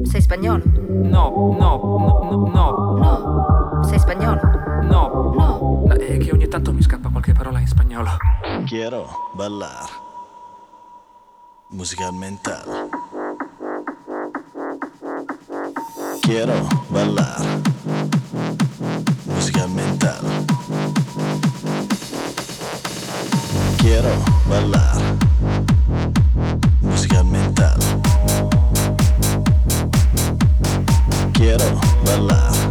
Sei spagnolo? No, no, no, no, No. Sei spagnolo? no. No. È che ogni tanto mi scappa qualche parola in spagnolo. Quiero ballar. Musica mental. Quiero ballar. Musica mental. Quiero ballar. Musica mental. Quiero ballar.